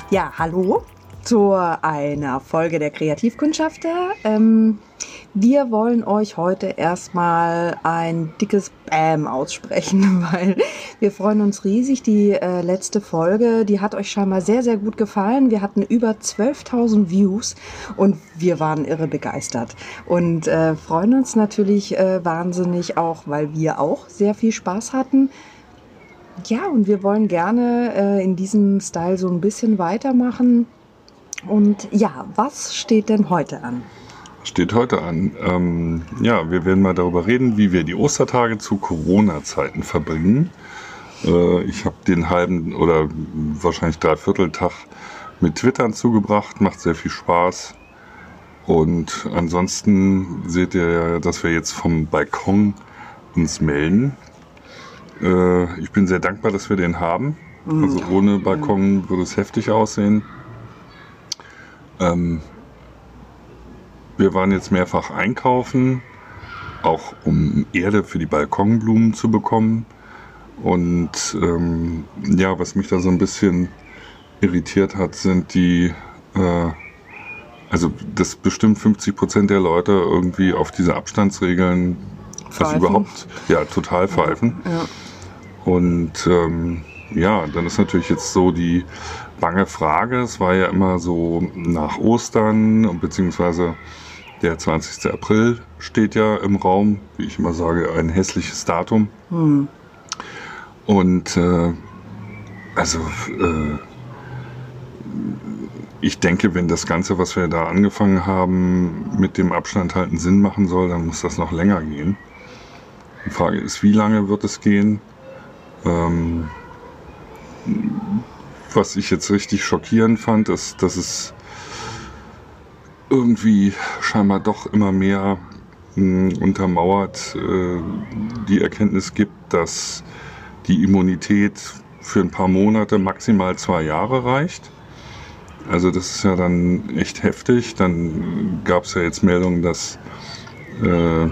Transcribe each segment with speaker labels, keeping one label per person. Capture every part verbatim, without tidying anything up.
Speaker 1: Ja, hallo zu einer Folge der Kreativkundschafter. Ähm, wir wollen euch heute erstmal ein dickes Bäm aussprechen, weil wir freuen uns riesig. Die äh, letzte Folge, die hat euch scheinbar sehr, sehr gut gefallen. Wir hatten über zwölftausend Views und wir waren irre begeistert und äh, freuen uns natürlich äh, wahnsinnig auch, weil wir auch sehr viel Spaß hatten. Ja, und wir wollen gerne äh, in diesem Style so ein bisschen weitermachen. Und ja, was steht denn heute an?
Speaker 2: Steht heute an. Ähm, ja, wir werden mal darüber reden, wie wir die Ostertage zu Corona-Zeiten verbringen. Äh, ich habe den halben oder wahrscheinlich Dreivierteltag mit Twittern zugebracht, macht sehr viel Spaß. Und ansonsten seht ihr ja, dass wir jetzt vom Balkon uns melden. Äh, ich bin sehr dankbar, dass wir den haben. Also ohne Balkon würde es heftig aussehen. Ähm, wir waren jetzt mehrfach einkaufen, auch um Erde für die Balkonblumen zu bekommen. Und ähm, ja, was mich da so ein bisschen irritiert hat, sind die, äh, also dass bestimmt fünfzig Prozent der Leute irgendwie auf diese Abstandsregeln, was
Speaker 1: Pfeifen.
Speaker 2: überhaupt, ja, total pfeifen.
Speaker 1: Ja.
Speaker 2: Und ähm, ja, dann ist natürlich jetzt so die bange Frage, es war ja immer so nach Ostern, beziehungsweise der zwanzigster April steht ja im Raum, wie ich immer sage, ein hässliches Datum.
Speaker 1: Hm.
Speaker 2: Und äh, also äh, ich denke, wenn das Ganze, was wir da angefangen haben, mit dem Abstand halten Sinn machen soll, dann muss das noch länger gehen. Die Frage ist, wie lange wird es gehen? Ähm, was ich jetzt richtig schockierend fand, ist, dass es irgendwie scheinbar doch immer mehr mh, untermauert äh, die Erkenntnis gibt, dass die Immunität für ein paar Monate, maximal zwei Jahre reicht. Also das ist ja dann echt heftig. Dann gab es ja jetzt Meldungen, dass, äh,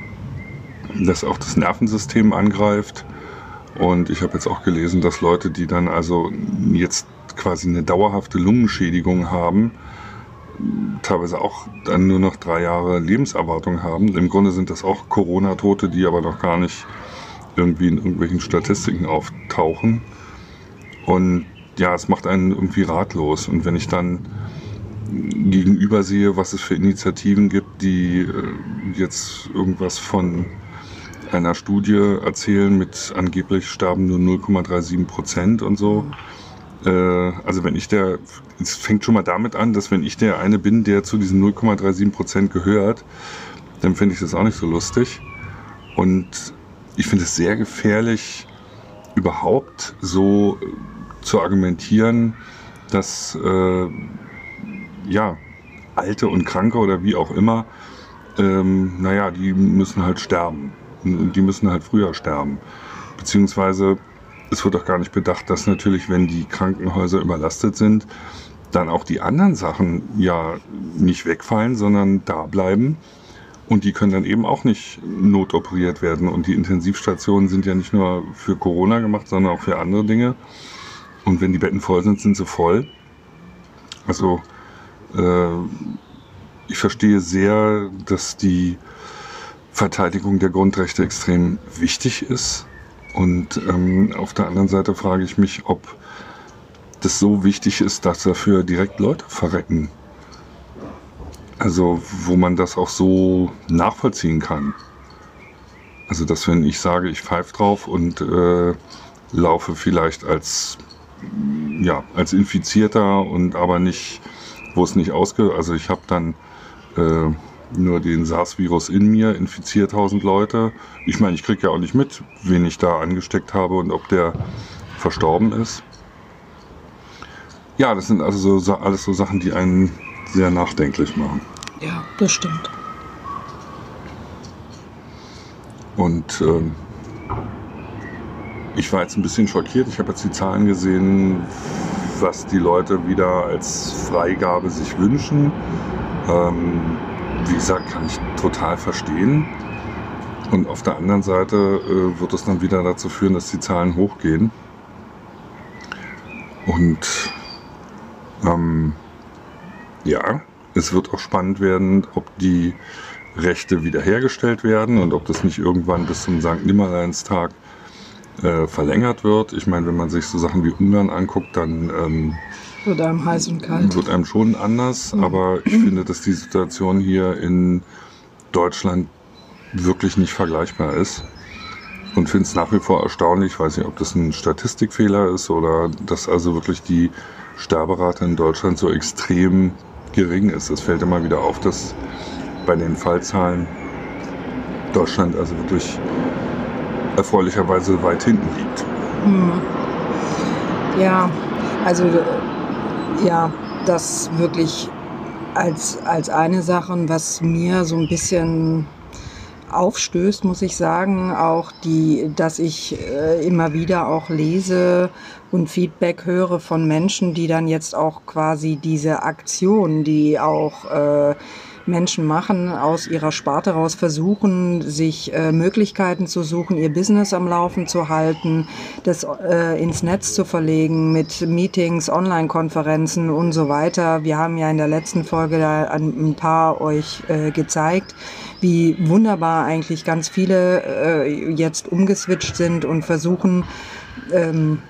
Speaker 2: dass auch das Nervensystem angreift. Und ich habe jetzt auch gelesen, dass Leute, die dann also jetzt quasi eine dauerhafte Lungenschädigung haben, teilweise auch dann nur noch drei Jahre Lebenserwartung haben. Im Grunde sind das auch Corona-Tote, die aber noch gar nicht irgendwie in irgendwelchen Statistiken auftauchen. Und ja, es macht einen irgendwie ratlos. Und wenn ich dann gegenüber sehe, was es für Initiativen gibt, die jetzt irgendwas von einer Studie erzählen mit angeblich sterben nur null Komma siebenunddreißig Prozent und so. Äh, also wenn ich der, es fängt schon mal damit an, dass wenn ich der eine bin, der zu diesen null Komma siebenunddreißig Prozent gehört, dann finde ich das auch nicht so lustig. Und ich finde es sehr gefährlich, überhaupt so zu argumentieren, dass äh, ja, Alte und Kranke oder wie auch immer, ähm, naja, die müssen halt sterben. Und die müssen halt früher sterben. Beziehungsweise, es wird auch gar nicht bedacht, dass natürlich, wenn die Krankenhäuser überlastet sind, dann auch die anderen Sachen ja nicht wegfallen, sondern da bleiben. Und die können dann eben auch nicht notoperiert werden. Und die Intensivstationen sind ja nicht nur für Corona gemacht, sondern auch für andere Dinge. Und wenn die Betten voll sind, sind sie voll. Also äh, ich verstehe sehr, dass die Verteidigung der Grundrechte extrem wichtig ist. Und ähm, auf der anderen Seite frage ich mich, ob das so wichtig ist, dass dafür direkt Leute verrecken. Also wo man das auch so nachvollziehen kann. Also dass wenn ich sage, ich pfeife drauf und äh, laufe vielleicht als, ja, als Infizierter und aber nicht, wo es nicht ausge... Also ich habe dann äh, nur den SARS-Virus in mir, infiziert tausend Leute. Ich meine, ich kriege ja auch nicht mit, wen ich da angesteckt habe und ob der verstorben ist. Ja, das sind also so, alles so Sachen, die einen sehr nachdenklich machen.
Speaker 1: Ja, das stimmt.
Speaker 2: Und ähm, ich war jetzt ein bisschen schockiert. Ich habe jetzt die Zahlen gesehen, was die Leute wieder als Freigabe sich wünschen. Ähm, wie gesagt, kann ich total verstehen. Und auf der anderen Seite äh, wird es dann wieder dazu führen, dass die Zahlen hochgehen. Und Ähm, ja, es wird auch spannend werden, ob die Rechte wiederhergestellt werden und ob das nicht irgendwann bis zum Sankt Nimmerleinstag äh, verlängert wird. Ich meine, wenn man sich so Sachen wie Ungarn anguckt, dann ähm,
Speaker 1: wird einem heiß und kalt.
Speaker 2: Wird einem schon anders, mhm. aber ich finde, dass die Situation hier in Deutschland wirklich nicht vergleichbar ist. Und finde es nach wie vor erstaunlich, ich weiß nicht, ob das ein Statistikfehler ist oder dass also wirklich die Sterberate in Deutschland so extrem gering ist. Es fällt immer wieder auf, dass bei den Fallzahlen Deutschland also wirklich erfreulicherweise weit hinten liegt.
Speaker 1: Hm. Ja, also ja, das wirklich als, als eine Sache, was mir so ein bisschen aufstößt, muss ich sagen, auch die, dass ich äh, immer wieder auch lese und Feedback höre von Menschen, die dann jetzt auch quasi diese Aktion, die auch äh, Menschen machen, aus ihrer Sparte raus versuchen, sich äh, Möglichkeiten zu suchen, ihr Business am Laufen zu halten, das äh, ins Netz zu verlegen mit Meetings, Online-Konferenzen und so weiter. Wir haben ja in der letzten Folge da ein paar euch äh, gezeigt, wie wunderbar eigentlich ganz viele äh, jetzt umgeswitcht sind und versuchen, ähm,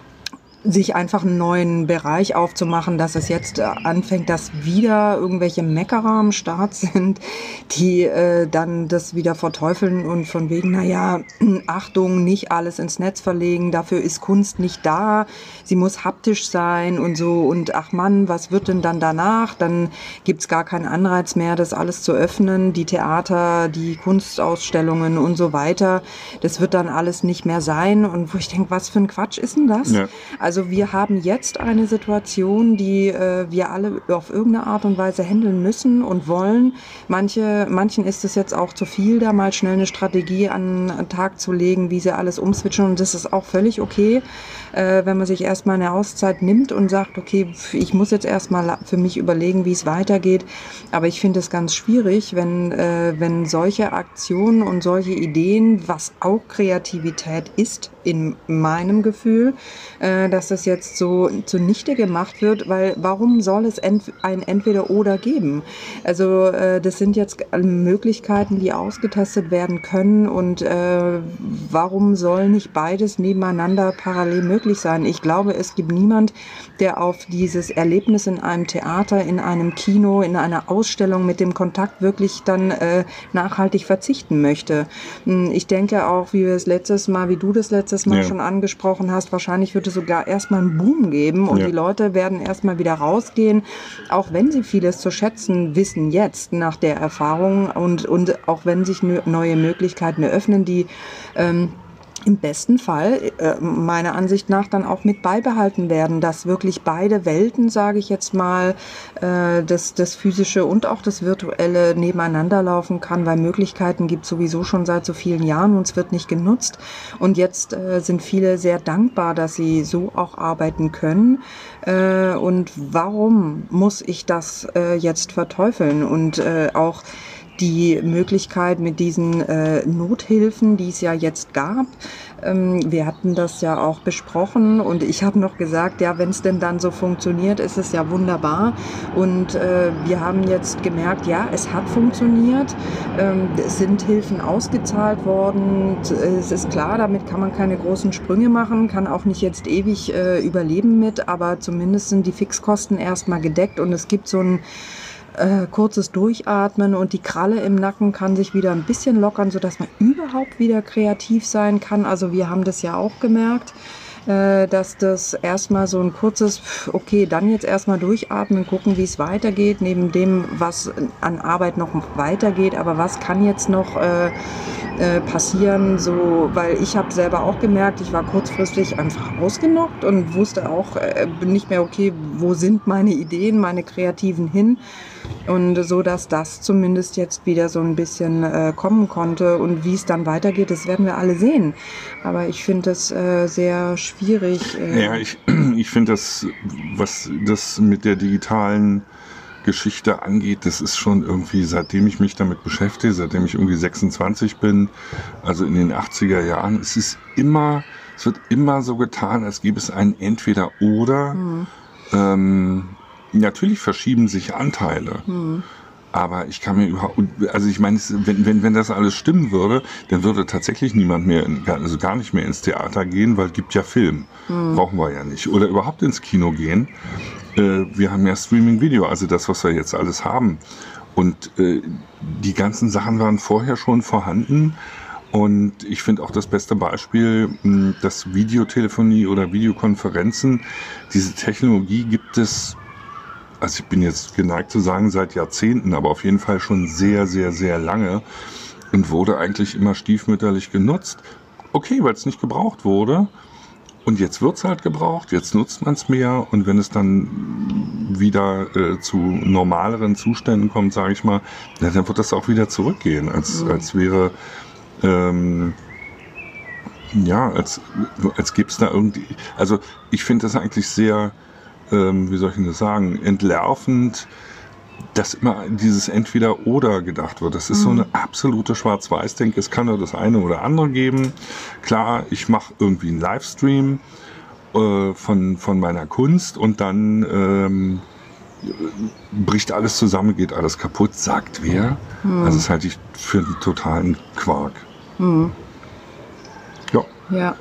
Speaker 1: sich einfach einen neuen Bereich aufzumachen, dass es jetzt anfängt, dass wieder irgendwelche Meckerer am Start sind, die äh, dann das wieder verteufeln und von wegen, naja, Achtung, nicht alles ins Netz verlegen, dafür ist Kunst nicht da, sie muss haptisch sein und so und ach Mann, was wird denn dann danach? Dann gibt's gar keinen Anreiz mehr, das alles zu öffnen, die Theater, die Kunstausstellungen und so weiter, das wird dann alles nicht mehr sein und wo ich denke, was für ein Quatsch ist denn das? Ja. Also wir haben jetzt eine Situation, die äh, wir alle auf irgendeine Art und Weise handeln müssen und wollen. Manche, manchen ist es jetzt auch zu viel, da mal schnell eine Strategie an den Tag zu legen, wie sie alles umswitchen. Und das ist auch völlig okay, äh, wenn man sich erstmal eine Auszeit nimmt und sagt, okay, ich muss jetzt erstmal für mich überlegen, wie es weitergeht. Aber ich finde es ganz schwierig, wenn, äh, wenn solche Aktionen und solche Ideen, was auch Kreativität ist, in meinem Gefühl, äh, dass das jetzt so zunichte gemacht wird, weil warum soll es ent- ein Entweder-Oder geben? Also äh, das sind jetzt Möglichkeiten, die ausgetestet werden können und äh, warum soll nicht beides nebeneinander parallel möglich sein? Ich glaube, es gibt niemand, der auf dieses Erlebnis in einem Theater, in einem Kino, in einer Ausstellung mit dem Kontakt wirklich dann äh, nachhaltig verzichten möchte. Ich denke auch, wie wir es letztes Mal, wie du das letztes Mal ja. schon angesprochen hast, wahrscheinlich wird es sogar erstmal einen Boom geben und ja. die Leute werden erstmal wieder rausgehen, auch wenn sie vieles zu schätzen wissen jetzt nach der Erfahrung und, und auch wenn sich neue Möglichkeiten eröffnen, die ähm, im besten Fall, äh, meiner Ansicht nach, dann auch mit beibehalten werden, dass wirklich beide Welten, sage ich jetzt mal, äh, das, das Physische und auch das Virtuelle nebeneinander laufen kann, weil Möglichkeiten gibt sowieso schon seit so vielen Jahren und es wird nicht genutzt. Und jetzt äh, sind viele sehr dankbar, dass sie so auch arbeiten können. Äh, und warum muss ich das äh, jetzt verteufeln? Und äh, auch die Möglichkeit mit diesen äh, Nothilfen, die es ja jetzt gab. Ähm, wir hatten das ja auch besprochen und ich habe noch gesagt, ja, wenn es denn dann so funktioniert, ist es ja wunderbar. Und äh, wir haben jetzt gemerkt, ja, es hat funktioniert. Ähm, es sind Hilfen ausgezahlt worden. Es ist klar, damit kann man keine großen Sprünge machen, kann auch nicht jetzt ewig äh, überleben mit, aber zumindest sind die Fixkosten erstmal gedeckt und es gibt so ein Äh, kurzes Durchatmen und die Kralle im Nacken kann sich wieder ein bisschen lockern, sodass man überhaupt wieder kreativ sein kann. Also wir haben das ja auch gemerkt, äh, dass das erstmal so ein kurzes, okay, dann jetzt erstmal durchatmen, gucken, wie es weitergeht, neben dem, was an Arbeit noch weitergeht, aber was kann jetzt noch äh, äh, passieren, so, weil ich habe selber auch gemerkt, ich war kurzfristig einfach ausgenockt und wusste auch äh, nicht mehr, okay, wo sind meine Ideen, meine Kreativen hin? Und so, dass das zumindest jetzt wieder so ein bisschen äh, kommen konnte und wie es dann weitergeht, das werden wir alle sehen. Aber ich finde es äh, sehr schwierig. Äh
Speaker 2: ja, ich, ich finde das, was das mit der digitalen Geschichte angeht, das ist schon irgendwie, seitdem ich mich damit beschäftige, seitdem ich irgendwie sechsundzwanzig bin, also in den achtziger Jahren, es ist immer, es wird immer so getan, als gäbe es ein Entweder-Oder. Mhm. Ähm, natürlich verschieben sich Anteile. Mhm. Aber ich kann mir überhaupt, also ich meine, wenn, wenn, wenn das alles stimmen würde, dann würde tatsächlich niemand mehr, in, also gar nicht mehr ins Theater gehen, weil es gibt ja Film. Mhm. Brauchen wir ja nicht. Oder überhaupt ins Kino gehen. Äh, wir haben ja Streaming-Video, also das, was wir jetzt alles haben. Und äh, die ganzen Sachen waren vorher schon vorhanden. Und ich finde auch das beste Beispiel, dass Videotelefonie oder Videokonferenzen, diese Technologie gibt es, also ich bin jetzt geneigt zu sagen, seit Jahrzehnten, aber auf jeden Fall schon sehr, sehr, sehr lange und wurde eigentlich immer stiefmütterlich genutzt. Okay, weil es nicht gebraucht wurde. Und jetzt wird es halt gebraucht, jetzt nutzt man es mehr. Und wenn es dann wieder äh, zu normaleren Zuständen kommt, sage ich mal, ja, dann wird das auch wieder zurückgehen, als, mhm. als wäre... Ähm, ja, als, als gäbe es da irgendwie... Also ich finde das eigentlich sehr... wie soll ich denn das sagen, entlarvend, dass immer dieses Entweder-Oder gedacht wird. Das ist mhm. so eine absolute Schwarz-Weiß-Denke. Es kann nur das eine oder andere geben. Klar, ich mache irgendwie einen Livestream äh, von, von meiner Kunst und dann ähm, bricht alles zusammen, geht alles kaputt, sagt wer. Mhm. Also das halte ich für einen totalen Quark. Mhm. Ja.
Speaker 1: Ja.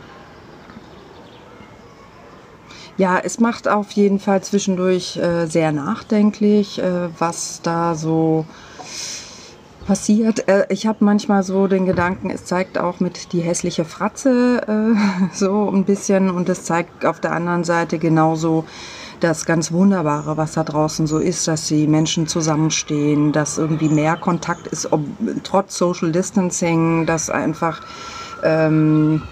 Speaker 1: Ja, es macht auf jeden Fall zwischendurch äh, sehr nachdenklich, äh, was da so passiert. Äh, ich habe manchmal so den Gedanken, es zeigt auch mit die hässliche Fratze äh, so ein bisschen und es zeigt auf der anderen Seite genauso das ganz Wunderbare, was da draußen so ist, dass die Menschen zusammenstehen, dass irgendwie mehr Kontakt ist, ob, trotz Social Distancing, dass einfach ähm,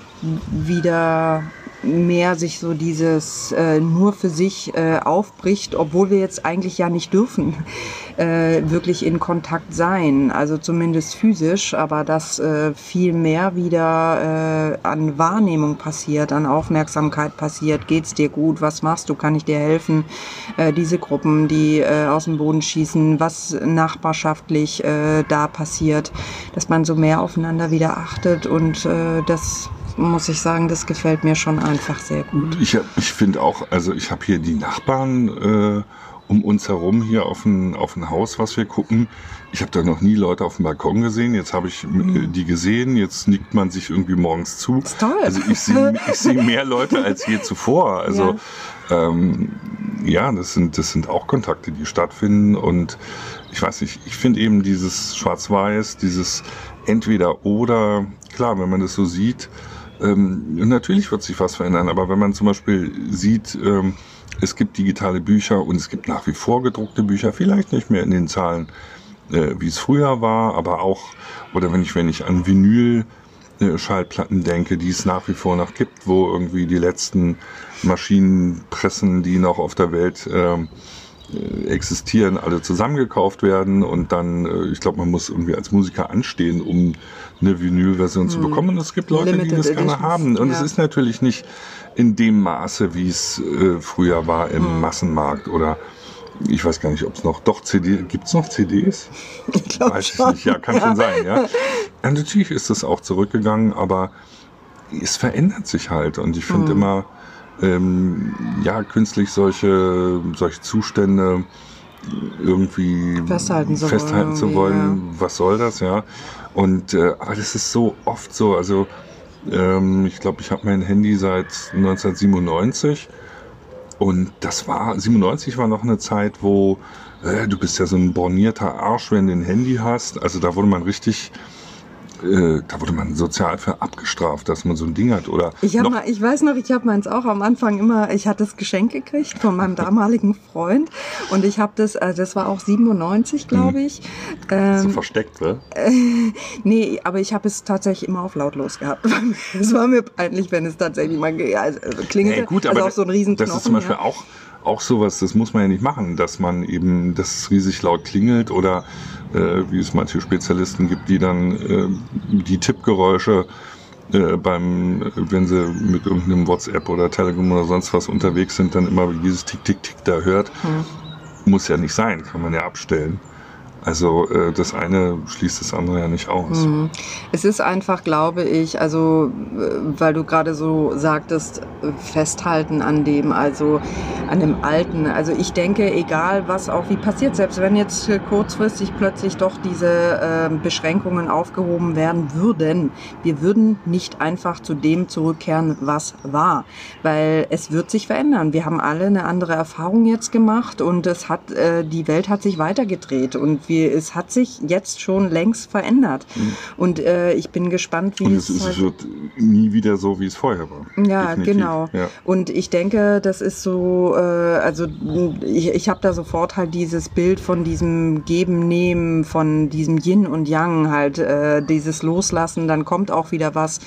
Speaker 1: wieder mehr sich so dieses äh, nur für sich äh, aufbricht, obwohl wir jetzt eigentlich ja nicht dürfen, äh, wirklich in Kontakt sein, also zumindest physisch, aber dass äh, viel mehr wieder äh, an Wahrnehmung passiert, an Aufmerksamkeit passiert, geht's dir gut, was machst du, kann ich dir helfen, äh, diese Gruppen, die äh, aus dem Boden schießen, was nachbarschaftlich äh, da passiert, dass man so mehr aufeinander wieder achtet und äh, das muss ich sagen, das gefällt mir schon einfach sehr gut.
Speaker 2: Ich, ich finde auch, also ich habe hier die Nachbarn äh, um uns herum hier auf ein, auf ein Haus, was wir gucken. Ich habe da noch nie Leute auf dem Balkon gesehen. Jetzt habe ich mhm. die gesehen. Jetzt nickt man sich irgendwie morgens zu.
Speaker 1: Das ist toll.
Speaker 2: Also ich sehe ich seh mehr Leute als je zuvor. Also ja, ähm, ja das, sind, das sind auch Kontakte, die stattfinden. Und ich weiß nicht, ich finde eben dieses Schwarz-Weiß, dieses Entweder-Oder, klar, wenn man das so sieht, Ähm, natürlich wird sich was verändern, aber wenn man zum Beispiel sieht, ähm, es gibt digitale Bücher und es gibt nach wie vor gedruckte Bücher, vielleicht nicht mehr in den Zahlen, äh, wie es früher war, aber auch, oder wenn ich, wenn ich an Vinyl-Schallplatten denke, die es nach wie vor noch gibt, wo irgendwie die letzten Maschinenpressen, die noch auf der Welt ähm, existieren, alle zusammengekauft werden und dann, ich glaube, man muss irgendwie als Musiker anstehen, um eine Vinyl-Version hm. zu bekommen. Und es gibt Leute, Limited die das Editions. gerne haben. Und ja. es ist natürlich nicht in dem Maße, wie es äh, früher war im hm. Massenmarkt oder ich weiß gar nicht, ob es noch, doch C D, gibt es noch C Ds?
Speaker 1: Ich glaube schon.
Speaker 2: Nicht. Ja, kann ja. schon sein, ja. ja. Natürlich ist es auch zurückgegangen, aber es verändert sich halt und ich finde hm. immer, Ähm, ja, künstlich solche, solche Zustände irgendwie
Speaker 1: festhalten zu
Speaker 2: festhalten
Speaker 1: wollen.
Speaker 2: Zu wollen. Ja. Was soll das, ja? Und äh, aber das ist so oft so. Also ähm, ich glaube, ich habe mein Handy seit neunzehnhundertsiebenundneunzig und das war siebenundneunzig war noch eine Zeit, wo äh, du bist ja so ein bornierter Arsch, wenn du ein Handy hast. Also da wurde man richtig Äh, da wurde man sozial für abgestraft, dass man so ein Ding hat. Oder
Speaker 1: ich, hab mal, ich weiß noch, ich habe meins auch am Anfang immer, ich hatte das Geschenk gekriegt von meinem damaligen Freund und ich habe das, also das war auch siebenundneunzig, glaube ich. Ähm,
Speaker 2: so versteckt, ne?
Speaker 1: Äh, nee, aber ich habe es tatsächlich immer auf lautlos gehabt. Es war mir peinlich, wenn es tatsächlich mal also, klingelte.
Speaker 2: Nee, gut,
Speaker 1: also
Speaker 2: aber
Speaker 1: auf so einen riesen
Speaker 2: das
Speaker 1: Knochen,
Speaker 2: ist zum Beispiel
Speaker 1: ja.
Speaker 2: auch, auch sowas, das muss man ja nicht machen, dass man eben, dass es riesig laut klingelt oder äh, wie es manche Spezialisten gibt, die dann äh, die Tippgeräusche äh, beim, wenn sie mit irgendeinem WhatsApp oder Telegram oder sonst was unterwegs sind, dann immer dieses Tick, Tick, Tick da hört. Hm. Muss ja nicht sein, kann man ja abstellen. Also äh, das eine schließt das andere ja nicht aus.
Speaker 1: Mhm. Es ist einfach, glaube ich, also äh, weil du gerade so sagtest, äh, festhalten an dem, also an dem Alten. Also ich denke, egal was auch wie passiert, selbst wenn jetzt äh, kurzfristig plötzlich doch diese äh, Beschränkungen aufgehoben werden würden, wir würden nicht einfach zu dem zurückkehren, was war, weil es wird sich verändern. Wir haben alle eine andere Erfahrung jetzt gemacht und es hat äh, die Welt hat sich weitergedreht und wir, es hat sich jetzt schon längst verändert. Mhm. Und äh, ich bin gespannt, wie
Speaker 2: und es,
Speaker 1: es,
Speaker 2: es wird nie wieder so, wie es vorher war.
Speaker 1: Ja, definitiv. Genau. Ja. Und ich denke, das ist so, äh, also ich, ich habe da sofort halt dieses Bild von diesem Geben, Nehmen, von diesem Yin und Yang, halt äh, dieses Loslassen, dann kommt auch wieder was.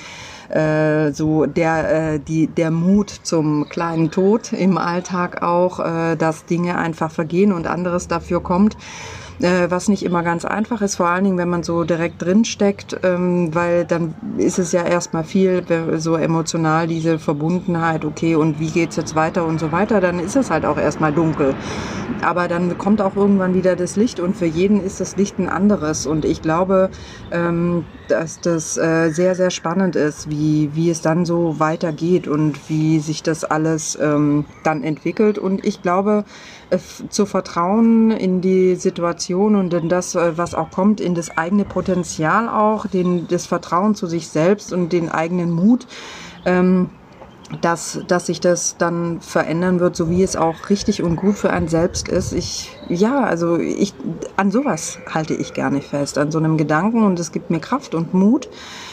Speaker 1: Äh, so der, äh, die, der Mut zum kleinen Tod im Alltag auch, äh, dass Dinge einfach vergehen und anderes dafür kommt. Äh, was nicht immer ganz einfach ist, vor allen Dingen, wenn man so direkt drin steckt, ähm, weil dann ist es ja erstmal viel so emotional, diese Verbundenheit, okay, und wie geht's jetzt weiter und so weiter, dann ist es halt auch erstmal dunkel. Aber dann kommt auch irgendwann wieder das Licht und für jeden ist das Licht ein anderes und ich glaube, ähm, dass das äh, sehr, sehr spannend ist, wie, wie es dann so weitergeht und wie sich das alles ähm, dann entwickelt und ich glaube, äh, zu vertrauen in die Situation und in das, was auch kommt, in das eigene Potenzial auch, den, das Vertrauen zu sich selbst und den eigenen Mut, ähm, dass, dass sich das dann verändern wird, so wie es auch richtig und gut für einen selbst ist. Ich, ja, also ich, an sowas halte ich gerne fest, an so einem Gedanken und es gibt mir Kraft und Mut.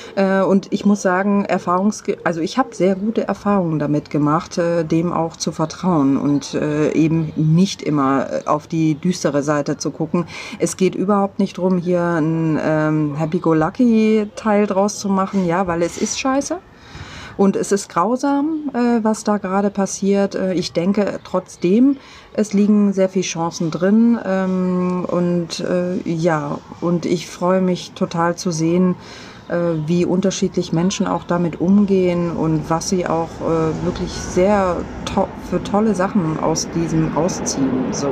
Speaker 1: Und ich muss sagen, Erfahrungs also ich habe sehr gute Erfahrungen damit gemacht, dem auch zu vertrauen und eben nicht immer auf die düstere Seite zu gucken. Es geht überhaupt nicht darum, hier ein ähm, Happy-Go-Lucky-Teil draus zu machen, ja, weil es ist scheiße. Und es ist grausam, äh, was da gerade passiert. Äh, ich denke trotzdem, es liegen sehr viele Chancen drin. Ähm, und äh, ja, und ich freue mich total zu sehen, äh, wie unterschiedlich Menschen auch damit umgehen und was sie auch äh, wirklich sehr to- für tolle Sachen aus diesem rausziehen. So.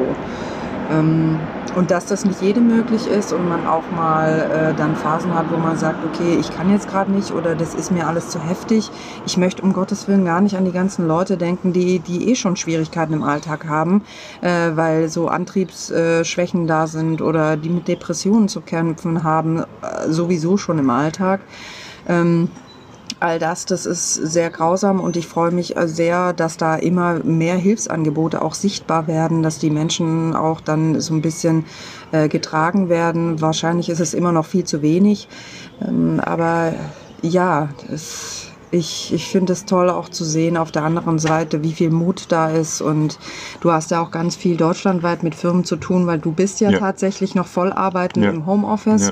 Speaker 1: Ähm, und dass das nicht jedem möglich ist und man auch mal äh, dann Phasen hat, wo man sagt, okay, ich kann jetzt gerade nicht oder das ist mir alles zu heftig. Ich möchte um Gottes Willen gar nicht an die ganzen Leute denken, die, die eh schon Schwierigkeiten im Alltag haben, äh, weil so Antriebsschwächen äh, da sind oder die mit Depressionen zu kämpfen haben, äh, sowieso schon im Alltag. Ähm, All das, das ist sehr grausam und ich freue mich sehr, dass da immer mehr Hilfsangebote auch sichtbar werden, dass die Menschen auch dann so ein bisschen äh, getragen werden. Wahrscheinlich ist es immer noch viel zu wenig, ähm, aber ja, das, ich, ich finde es toll auch zu sehen auf der anderen Seite, wie viel Mut da ist und du hast ja auch ganz viel deutschlandweit mit Firmen zu tun, weil du bist ja, ja. tatsächlich noch voll arbeiten ja. im Homeoffice. Ja.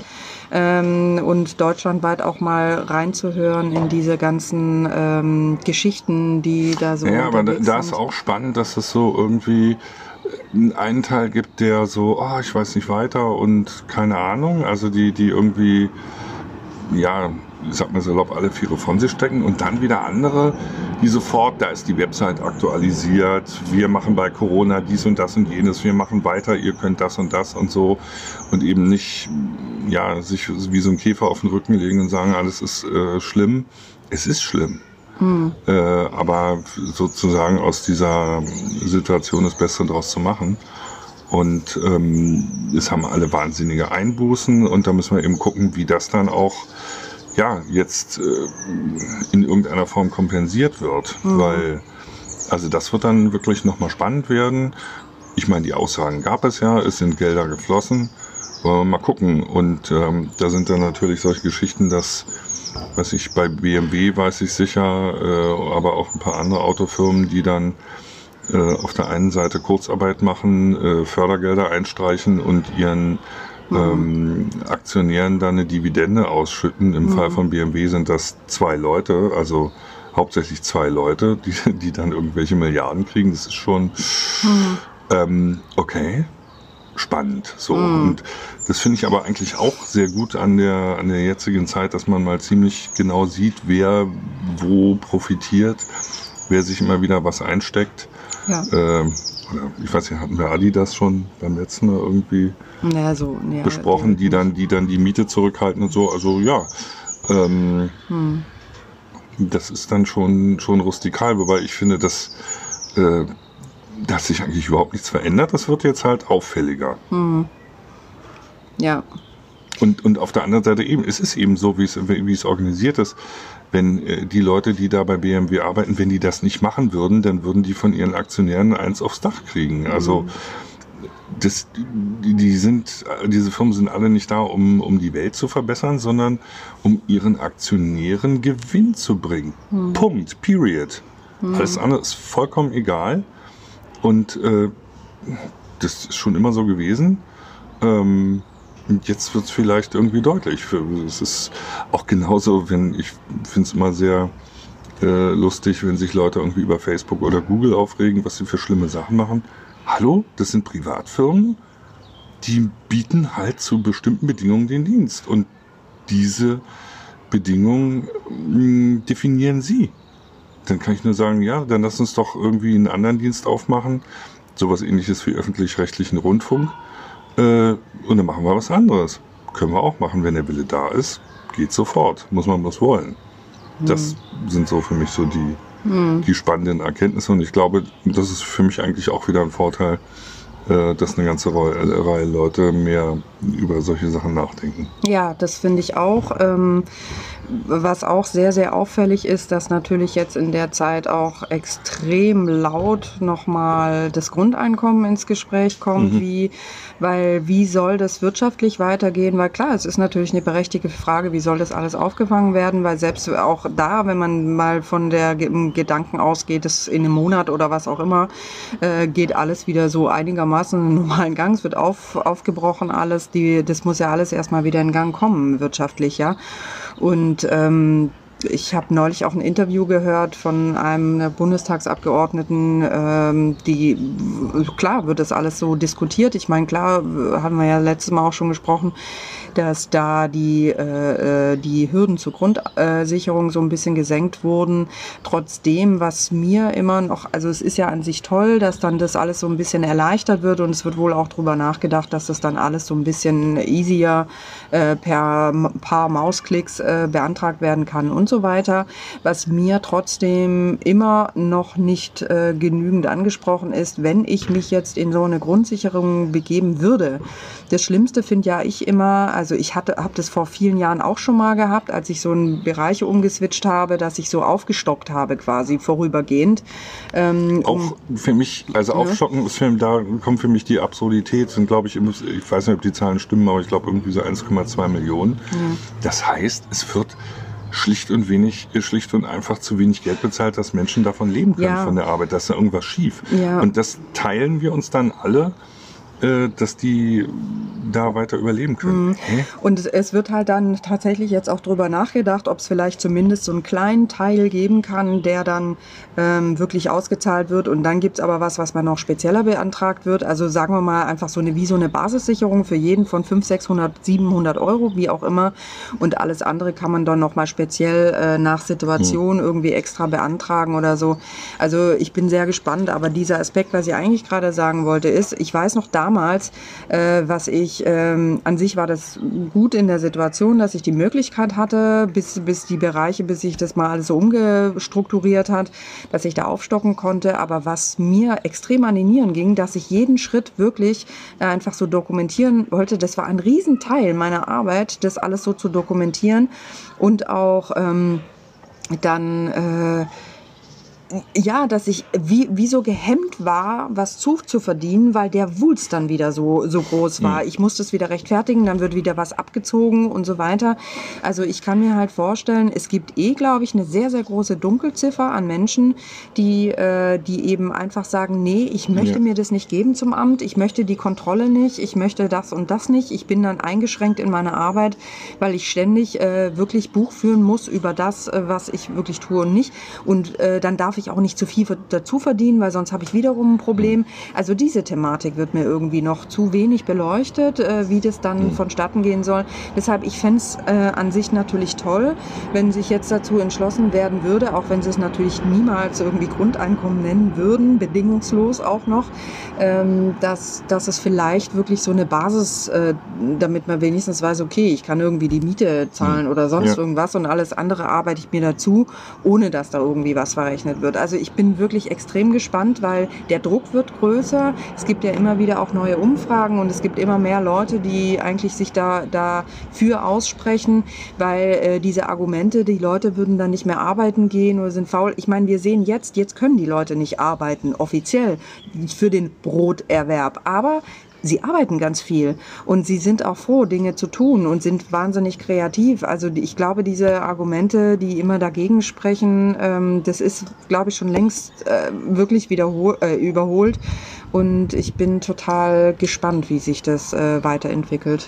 Speaker 1: Und deutschlandweit auch mal reinzuhören in diese ganzen ähm, Geschichten, die da so
Speaker 2: Ja, aber da, da ist auch spannend, dass es so irgendwie einen Teil gibt, der so, oh, ich weiß nicht weiter und keine Ahnung, also die, die irgendwie, ja, ich sag mal salopp, alle Viere von sich stecken und dann wieder andere, die sofort, da ist die Website aktualisiert, wir machen bei Corona dies und das und jenes, wir machen weiter, ihr könnt das und das und so und eben nicht, ja, sich wie so ein Käfer auf den Rücken legen und sagen, alles ist äh, schlimm. Es ist schlimm. Hm. Äh, aber sozusagen aus dieser Situation das Beste draus zu machen. Und ähm, es haben alle wahnsinnige Einbußen und da müssen wir eben gucken, wie das dann auch ja, jetzt äh, in irgendeiner Form kompensiert wird. Mhm. Weil, also das wird dann wirklich nochmal spannend werden. Ich meine, die Aussagen gab es ja, es sind Gelder geflossen. Äh, mal gucken. Und ähm, da sind dann natürlich solche Geschichten, dass, was ich bei B M W weiß ich sicher, äh, aber auch ein paar andere Autofirmen, die dann äh, auf der einen Seite Kurzarbeit machen, äh, Fördergelder einstreichen und ihren Ähm, Aktionären dann eine Dividende ausschütten. Im mhm. Fall von B M W sind das zwei Leute, also hauptsächlich zwei Leute, die, die dann irgendwelche Milliarden kriegen. Das ist schon mhm. ähm, okay, spannend. So. Mhm. Und das finde ich aber eigentlich auch sehr gut an der, an der jetzigen Zeit, dass man mal ziemlich genau sieht, wer wo profitiert, wer sich immer wieder was einsteckt. Ja. Ähm, oder ich weiß nicht, hatten wir Adidas schon beim letzten Mal irgendwie
Speaker 1: Ja, so, ja,
Speaker 2: besprochen, die dann, die dann die Miete zurückhalten und so. Also ja, ähm,
Speaker 1: Hm.
Speaker 2: das ist dann schon, schon rustikal, wobei ich finde, dass, äh, dass sich eigentlich überhaupt nichts verändert. Das wird jetzt halt auffälliger.
Speaker 1: Ja.
Speaker 2: Und, und auf der anderen Seite eben, es ist eben so, wie es, wie es organisiert ist. Wenn äh, die Leute, die da bei B M W arbeiten, wenn die das nicht machen würden, dann würden die von ihren Aktionären eins aufs Dach kriegen. Also das, die, die sind, diese Firmen sind alle nicht da, um, um die Welt zu verbessern, sondern um ihren Aktionären Gewinn zu bringen. Punkt. Period. Alles andere ist vollkommen egal. Und äh, das ist schon immer so gewesen. Ähm, und jetzt wird es vielleicht irgendwie deutlich. Für, es ist auch genauso, wenn ich finde es immer sehr äh, lustig, wenn sich Leute irgendwie über Facebook oder Google aufregen, was sie für schlimme Sachen machen. Hallo, das sind Privatfirmen, die bieten halt zu bestimmten Bedingungen den Dienst. Und diese Bedingungen mh, definieren sie. Dann kann ich nur sagen, ja, dann lass uns doch irgendwie einen anderen Dienst aufmachen. Sowas ähnliches wie öffentlich-rechtlichen Rundfunk. Äh, und dann machen wir was anderes. Können wir auch machen, wenn der Wille da ist. Geht sofort. Muss man bloß wollen. Das sind so für mich so die, die spannenden Erkenntnisse. Und ich glaube, das ist für mich eigentlich auch wieder ein Vorteil, äh, dass eine ganze Reihe, Reihe Leute mehr über solche Sachen nachdenken.
Speaker 1: Ja, das finde ich auch. Ähm, was auch sehr, sehr auffällig ist, dass natürlich jetzt in der Zeit auch extrem laut nochmal das Grundeinkommen ins Gespräch kommt,
Speaker 2: Mhm.
Speaker 1: wie, weil wie soll das wirtschaftlich weitergehen? Weil klar, es ist natürlich eine berechtigte Frage, wie soll das alles aufgefangen werden? Weil selbst auch da, wenn man mal von der Ge- Gedanken ausgeht, dass in einem Monat oder was auch immer, äh, geht alles wieder so einigermaßen in einen normalen Gang, es wird auf, aufgebrochen alles, die, das muss ja alles erstmal wieder in Gang kommen, wirtschaftlich, ja. Und ähm, ich habe neulich auch ein Interview gehört von einem Bundestagsabgeordneten, ähm, die, klar wird das alles so diskutiert. Ich meine, klar, haben wir ja letztes Mal auch schon gesprochen, dass da die, äh, die Hürden zur Grundsicherung so ein bisschen gesenkt wurden. Trotzdem, was mir immer noch, also es ist ja an sich toll, dass dann das alles so ein bisschen erleichtert wird und es wird wohl auch drüber nachgedacht, dass das dann alles so ein bisschen easier äh, per m- paar Mausklicks äh, beantragt werden kann und so weiter. Was mir trotzdem immer noch nicht äh, genügend angesprochen ist, wenn ich mich jetzt in so eine Grundsicherung begeben würde. Das Schlimmste finde ja ich immer, also ich hatte, habe das vor vielen Jahren auch schon mal gehabt, als ich so einen Bereich umgeswitcht habe, dass ich so aufgestockt habe quasi vorübergehend. Ähm, um-
Speaker 2: Auch für mich, also aufstocken ist für, da kommt für mich die Absurdität, sind glaube ich, immer- ich weiß nicht, ob die Zahlen stimmen, aber ich glaube irgendwie so eins Komma zwei Millionen. Das heißt, es wird schlicht und wenig, schlicht und einfach zu wenig Geld bezahlt, dass Menschen davon leben können,
Speaker 1: Ja.
Speaker 2: von der Arbeit, dass da irgendwas schief.
Speaker 1: Ja.
Speaker 2: Und das teilen wir uns dann alle, äh, dass die da weiter überleben können. Hä?
Speaker 1: Und es, es wird halt dann tatsächlich jetzt auch drüber nachgedacht, ob es vielleicht zumindest so einen kleinen Teil geben kann, der dann ähm, wirklich ausgezahlt wird. Und dann gibt's aber was, was man noch spezieller beantragt wird. Also sagen wir mal einfach so eine, wie so eine Basissicherung für jeden von fünfhundert, sechshundert, siebenhundert Euro, wie auch immer. Und alles andere kann man dann nochmal speziell äh, nach Situation irgendwie extra beantragen oder so. Also ich bin sehr gespannt. Aber dieser Aspekt, was ich eigentlich gerade sagen wollte, ist, ich weiß noch damals, äh, was ich, ähm, an sich war das gut in der Situation, dass ich die Möglichkeit hatte, bis, bis die Bereiche, bis sich das mal alles so umgestrukturiert hat, dass ich da aufstocken konnte. Aber was mir extrem an die Nieren ging, dass ich jeden Schritt wirklich äh, einfach so dokumentieren wollte, das war ein Riesenteil meiner Arbeit, das alles so zu dokumentieren und auch ähm, dann äh, ja, dass ich wie, wie so gehemmt war, was Zug zu verdienen, weil der Wulst dann wieder so, so groß war. Ich musste es wieder rechtfertigen, dann wird wieder was abgezogen und so weiter. Also ich kann mir halt vorstellen, es gibt eh, glaube ich, eine sehr, sehr große Dunkelziffer an Menschen, die, äh, die eben einfach sagen, nee, ich möchte
Speaker 2: Ja.
Speaker 1: mir das nicht geben zum Amt, ich möchte die Kontrolle nicht, ich möchte das und das nicht. Ich bin dann eingeschränkt in meiner Arbeit, weil ich ständig äh, wirklich Buch führen muss über das, äh, was ich wirklich tue und nicht. Und äh, dann darf ich ich auch nicht zu viel dazu verdienen, weil sonst habe ich wiederum ein Problem. Also diese Thematik wird mir irgendwie noch zu wenig beleuchtet, äh, wie das dann mhm. vonstatten gehen soll. Deshalb, ich fände es äh, an sich natürlich toll, wenn sich jetzt dazu entschlossen werden würde, auch wenn sie es natürlich niemals irgendwie Grundeinkommen nennen würden, bedingungslos auch noch, ähm, dass, dass es vielleicht wirklich so eine Basis, äh, damit man wenigstens weiß, okay, ich kann irgendwie die Miete zahlen oder sonst ja. irgendwas und alles andere arbeite ich mir dazu, ohne dass da irgendwie was verrechnet wird. Also ich bin wirklich extrem gespannt, weil der Druck wird größer. Es gibt ja immer wieder auch neue Umfragen und es gibt immer mehr Leute, die eigentlich sich da dafür aussprechen, weil äh, diese Argumente, die Leute würden dann nicht mehr arbeiten gehen oder sind faul. Ich meine, wir sehen jetzt, jetzt können die Leute nicht arbeiten, offiziell, für den Broterwerb. Aber sie arbeiten ganz viel und sie sind auch froh, Dinge zu tun und sind wahnsinnig kreativ. Also ich glaube, diese Argumente, die immer dagegen sprechen, ähm, das ist, glaube ich, schon längst äh, wirklich wiederhol- äh, überholt. Und ich bin total gespannt, wie sich das äh, weiterentwickelt.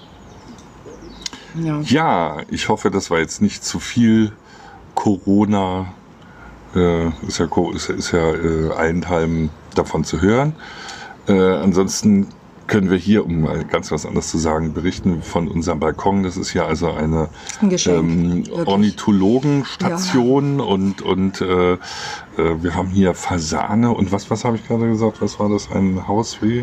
Speaker 2: Ja. ja, ich hoffe, das war jetzt nicht zu viel Corona. Äh, ist ja, ist, ist ja äh, allenthalben davon zu hören. Äh, ansonsten können wir hier, um mal ganz was anderes zu sagen, berichten von unserem Balkon. Das ist ja also eine
Speaker 1: ein ähm,
Speaker 2: Ornithologenstation ja. und, und äh, äh, wir haben hier Fasane und was, was habe ich gerade gesagt? Was war das? Ein Hausweh?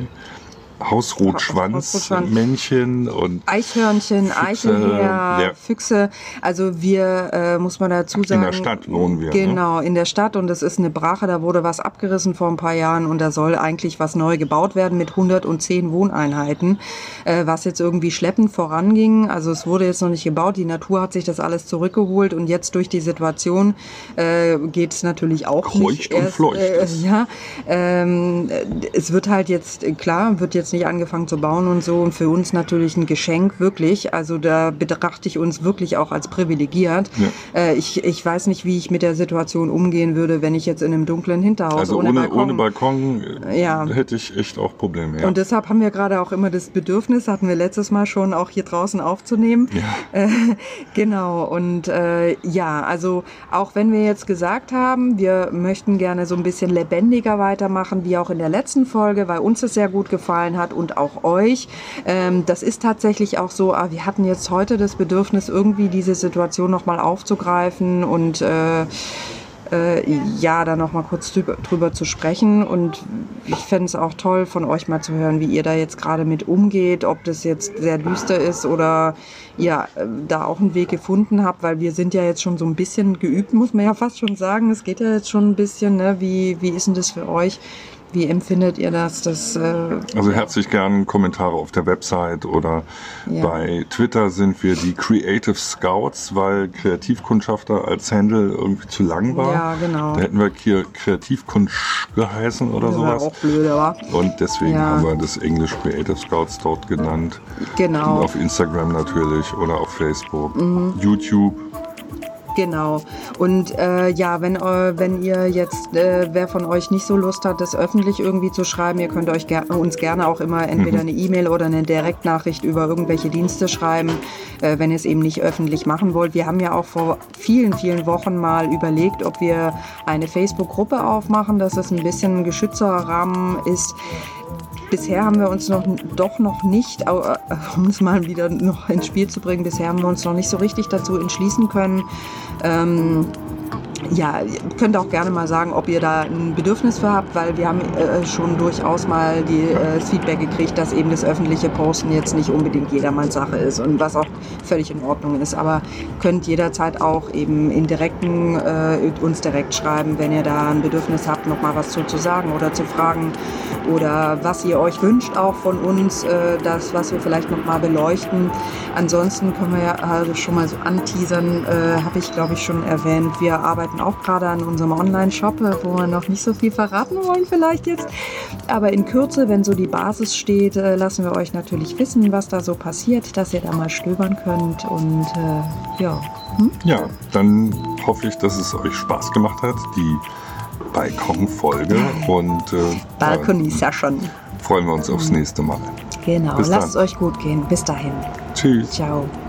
Speaker 2: Hausrotschwanzmännchen und
Speaker 1: Eichhörnchen, Eichelherr, ja. Füchse. Also wir, äh, muss man dazu sagen...
Speaker 2: In der Stadt wohnen wir.
Speaker 1: Genau,
Speaker 2: ne?
Speaker 1: in der Stadt und das ist eine Brache, da wurde was abgerissen vor ein paar Jahren und da soll eigentlich was neu gebaut werden mit hundertzehn Wohneinheiten, äh, was jetzt irgendwie schleppend voranging. Also es wurde jetzt noch nicht gebaut, die Natur hat sich das alles zurückgeholt und jetzt durch die Situation äh, geht es natürlich auch
Speaker 2: Kreucht
Speaker 1: nicht.
Speaker 2: und
Speaker 1: Erst,
Speaker 2: fleucht
Speaker 1: äh, ja, ähm, es wird halt jetzt, klar, wird jetzt nicht angefangen zu bauen und so und für uns natürlich ein Geschenk, wirklich. Also da betrachte ich uns wirklich auch als privilegiert. Ja. Äh, ich, ich weiß nicht, wie ich mit der Situation umgehen würde, wenn ich jetzt in einem dunklen Hinterhaus
Speaker 2: also
Speaker 1: ohne,
Speaker 2: ohne
Speaker 1: Balkon...
Speaker 2: ohne Balkon
Speaker 1: ja.
Speaker 2: hätte ich echt auch Probleme. Ja.
Speaker 1: Und deshalb haben wir gerade auch immer das Bedürfnis, hatten wir letztes Mal schon, auch hier draußen aufzunehmen.
Speaker 2: Ja.
Speaker 1: Äh, genau. Und äh, ja, also auch wenn wir jetzt gesagt haben, wir möchten gerne so ein bisschen lebendiger weitermachen, wie auch in der letzten Folge, weil uns das sehr gut gefallen hat und auch euch. Ähm, das ist tatsächlich auch so, ah, wir hatten jetzt heute das Bedürfnis, irgendwie diese Situation nochmal aufzugreifen und äh, äh, ja, da nochmal kurz drüber, drüber zu sprechen. Und ich fände es auch toll, von euch mal zu hören, wie ihr da jetzt gerade mit umgeht, ob das jetzt sehr düster ist oder ihr äh, da auch einen Weg gefunden habt, weil wir sind ja jetzt schon so ein bisschen geübt, muss man ja fast schon sagen. Es geht ja jetzt schon ein bisschen, ne? Wie, wie ist denn das für euch? Wie empfindet ihr das? das äh
Speaker 2: also herzlich gern Kommentare auf der Website oder ja. bei Twitter sind wir die Creative Scouts, weil Kreativkundschafter als Handle irgendwie zu lang war.
Speaker 1: Ja, genau.
Speaker 2: Da hätten wir hier Kreativkunsch geheißen oder
Speaker 1: das
Speaker 2: sowas.
Speaker 1: War auch blöd, aber.
Speaker 2: Und deswegen
Speaker 1: ja.
Speaker 2: haben wir das Englisch Creative Scouts dort genannt.
Speaker 1: Genau.
Speaker 2: Und auf Instagram natürlich oder auf Facebook, mhm. YouTube.
Speaker 1: Genau. Und äh, ja, wenn, äh, wenn ihr jetzt, äh, wer von euch nicht so Lust hat, das öffentlich irgendwie zu schreiben, ihr könnt euch ger- uns gerne auch immer entweder eine E-Mail oder eine Direktnachricht über irgendwelche Dienste schreiben, äh, wenn ihr es eben nicht öffentlich machen wollt. Wir haben ja auch vor vielen, vielen Wochen mal überlegt, ob wir eine Facebook-Gruppe aufmachen, dass es ein bisschen ein geschützterer Rahmen ist. Bisher haben wir uns noch, doch noch nicht, um es mal wieder noch ins Spiel zu bringen, bisher haben wir uns noch nicht so richtig dazu entschließen können. Ähm, ja, ihr könnt auch gerne mal sagen, ob ihr da ein Bedürfnis für habt, weil wir haben äh, schon durchaus mal die, äh, das Feedback gekriegt, dass eben das öffentliche Posten jetzt nicht unbedingt jedermanns Sache ist und was auch völlig in Ordnung ist. Aber könnt jederzeit auch eben in direkten, äh, uns direkt schreiben, wenn ihr da ein Bedürfnis habt, noch mal was zu, zu sagen oder zu fragen oder was ihr euch wünscht auch von uns, äh, das, was wir vielleicht noch mal beleuchten. Ansonsten können wir ja also schon mal so anteasern, äh, habe ich glaube ich schon erwähnt, wir arbeiten auch gerade an unserem Online-Shop, wo wir noch nicht so viel verraten wollen vielleicht jetzt. Aber in Kürze, wenn so die Basis steht, lassen wir euch natürlich wissen, was da so passiert, dass ihr da mal stöbern könnt. Und äh, ja. Hm?
Speaker 2: Ja, dann hoffe ich, dass es euch Spaß gemacht hat, die Balkon-Folge. Und äh,
Speaker 1: Balkon-Session.
Speaker 2: Freuen wir uns aufs nächste Mal.
Speaker 1: Genau, lasst es euch gut gehen. Bis dahin.
Speaker 2: Tschüss.
Speaker 1: Ciao.